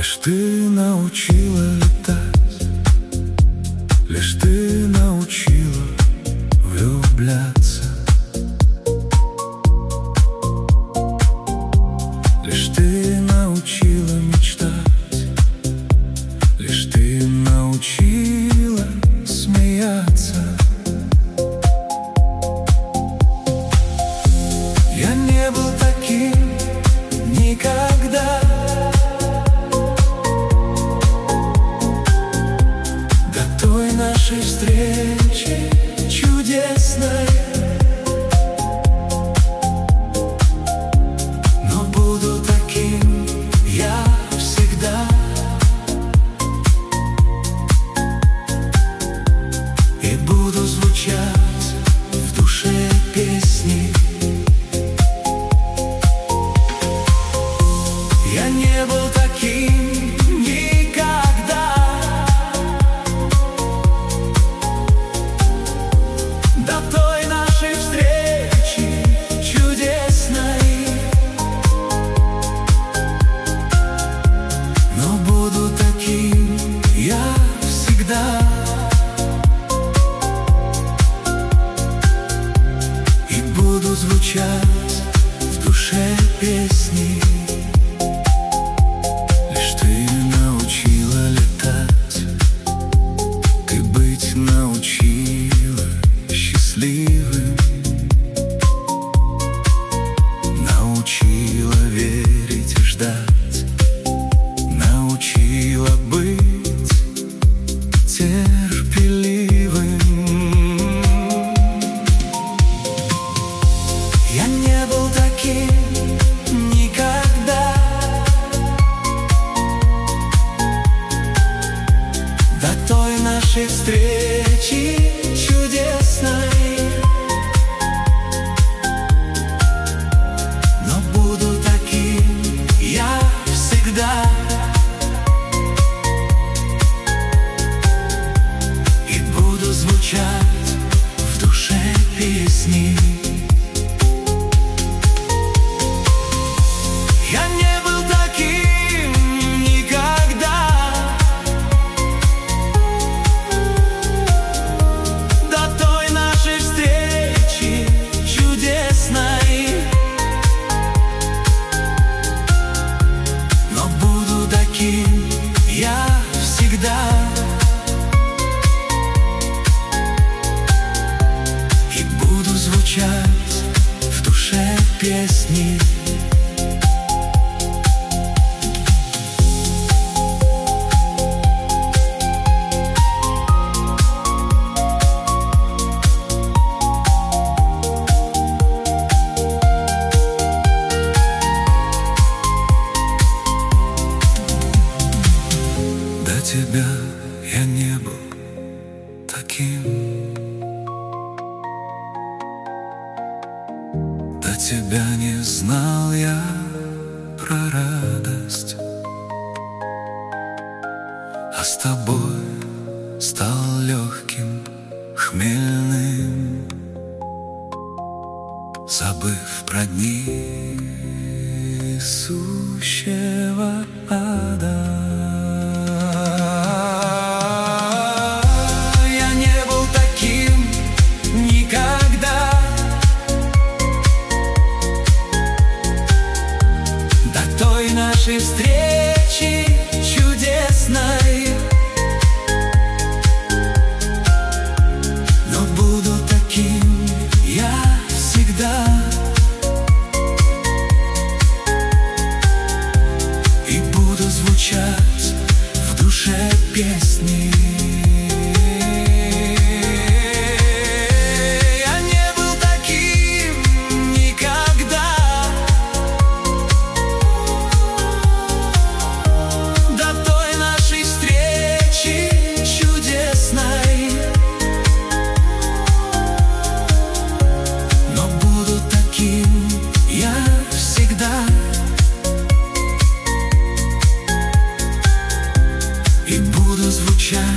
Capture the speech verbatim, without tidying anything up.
Лишь ты научила летать, лишь ты научила влюбляться, лишь ты научила мечтать, лишь ты научила смеяться. Я не был таким никогда, до той нашей встречи чудесной. Но буду таким я всегда, и буду звучать в душе песни. Я не был таким никогда, до той нашей встречи чудесной. Но буду таким я всегда, и буду звучать в душе песни. Научила счастливым, научила верить и ждать, научила быть терпеливым. Я не был таким никогда, до той нашей встречи чудесной. Но буду таким я всегда, и буду звучать в душе песни. Я не был таким никогда, до той нашей встречи чудесной. Но буду таким я всегда, и буду звучать в душе песни. До тебя я не был таким, до тебя не знал я про радость, а с тобой стал легким, хмельным, забыв про дни сущего ада. Нашей встречи чудесной. Но буду таким я всегда, и буду звучать в душе песни. И буду звучать